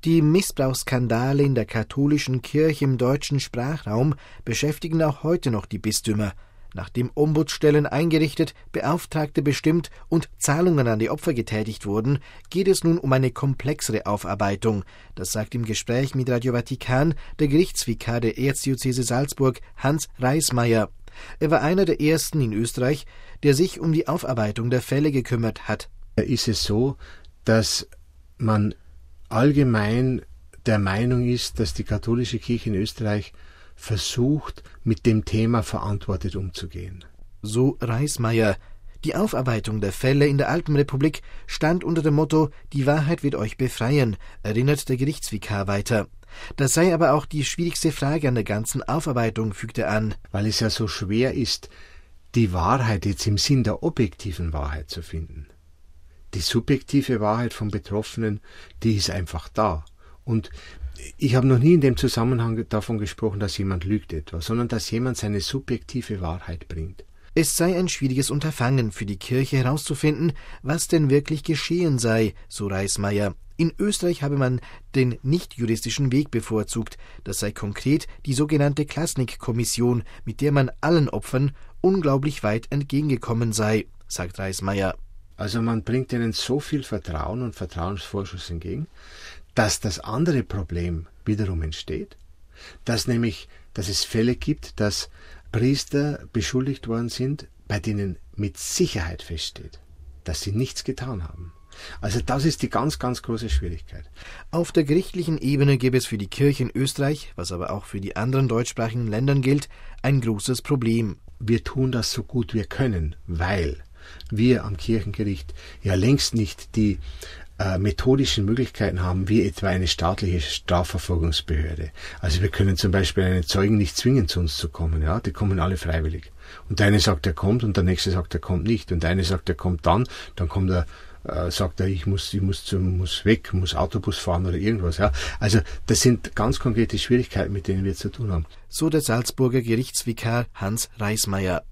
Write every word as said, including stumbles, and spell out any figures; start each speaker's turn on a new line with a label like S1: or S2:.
S1: Die Missbrauchsskandale in der katholischen Kirche im deutschen Sprachraum beschäftigen auch heute noch die Bistümer. Nachdem Ombudsstellen eingerichtet, Beauftragte bestimmt und Zahlungen an die Opfer getätigt wurden, geht es nun um eine komplexere Aufarbeitung. Das sagt im Gespräch mit Radio Vatikan der Gerichtsvikar der Erzdiözese Salzburg, Hans Reismeier. Er war einer der ersten in Österreich, der sich um die Aufarbeitung der Fälle gekümmert hat.
S2: Ist es so, dass man allgemein der Meinung ist, dass die katholische Kirche in Österreich versucht, mit dem Thema verantwortet umzugehen.
S1: So Reismeier. Die Aufarbeitung der Fälle in der Alpenrepublik stand unter dem Motto »Die Wahrheit wird euch befreien«, erinnert der Gerichtsvikar weiter. Das sei aber auch die schwierigste Frage an der ganzen Aufarbeitung, fügt er an.
S2: Weil es ja so schwer ist, die Wahrheit jetzt im Sinn der objektiven Wahrheit zu finden. Die subjektive Wahrheit von Betroffenen, die ist einfach da. Und ich habe noch nie in dem Zusammenhang davon gesprochen, dass jemand lügt etwa, sondern dass jemand seine subjektive Wahrheit bringt.
S1: Es sei ein schwieriges Unterfangen für die Kirche herauszufinden, was denn wirklich geschehen sei, so Reismeier. In Österreich habe man den nicht-juristischen Weg bevorzugt. Das sei konkret die sogenannte Klasnik-Kommission, mit der man allen Opfern unglaublich weit entgegengekommen sei, sagt Reismeier.
S2: Also man bringt ihnen so viel Vertrauen und Vertrauensvorschuss entgegen, dass das andere Problem wiederum entsteht, dass nämlich, dass es Fälle gibt, dass Priester beschuldigt worden sind, bei denen mit Sicherheit feststeht, dass sie nichts getan haben. Also das ist die ganz, ganz große Schwierigkeit.
S1: Auf der gerichtlichen Ebene gäbe es für die Kirche in Österreich, was aber auch für die anderen deutschsprachigen Ländern gilt, ein großes Problem.
S2: Wir tun das so gut wir können, weil wir am Kirchengericht ja längst nicht die äh, methodischen Möglichkeiten haben, wie etwa eine staatliche Strafverfolgungsbehörde. Also wir können zum Beispiel einen Zeugen nicht zwingen, zu uns zu kommen. Ja, die kommen alle freiwillig. Und der eine sagt, er kommt, und der nächste sagt, er kommt nicht. Und der eine sagt, er kommt dann, dann kommt er, äh, sagt er, ich muss, ich muss, zum, muss weg, muss Autobus fahren oder irgendwas. Ja, also das sind ganz konkrete Schwierigkeiten, mit denen wir zu tun haben.
S1: So der Salzburger Gerichtsvikar Hans Reismeier.